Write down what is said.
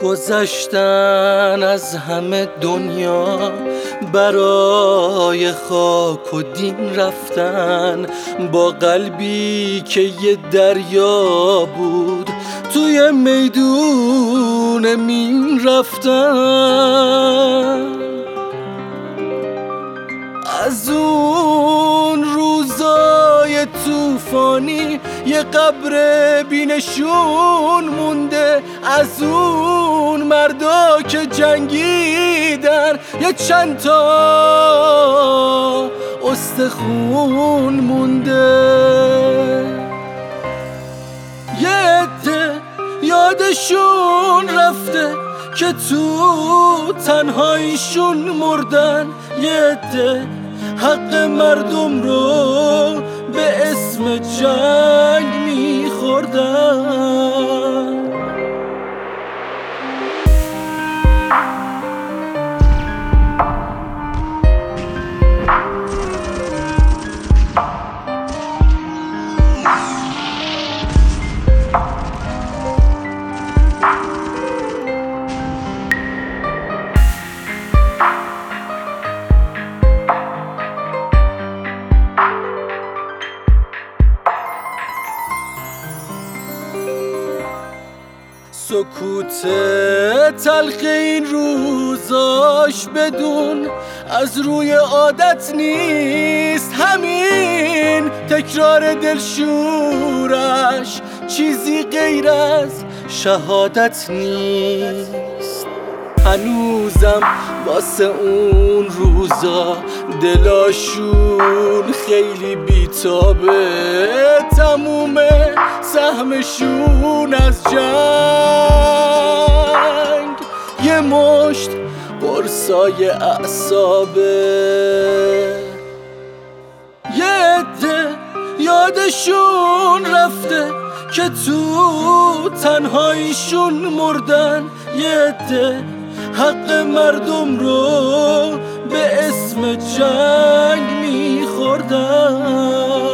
گذشتن از همه دنیا، برای خاک و دین رفتن، با قلبی که یه دریا بود توی میدون مین رفتن. از اون روزای طوفانی یه قبر بینشون مونده، از اون مردا که جنگیدن یه چند تا استخون مونده. یه عده یادشون رفته که تو تنهاییشون مردن، یه عده حق مردم رو به اسم جنگ میخوردن. سکوت تلخ این روزاش بدون از روی عادت نیست، همین تکرار دلشورش چیزی غیر از شهادت نیست. هنوزم واسه اون روزا دلاشون خیلی بیتابه، تمومه سهمشون از جنگ یه مشت قرصای اعصابه. یه عده یادشون رفته که تو تنهاییشون مردن، یه عده حق مردم رو به اسم جنگ میخوردن.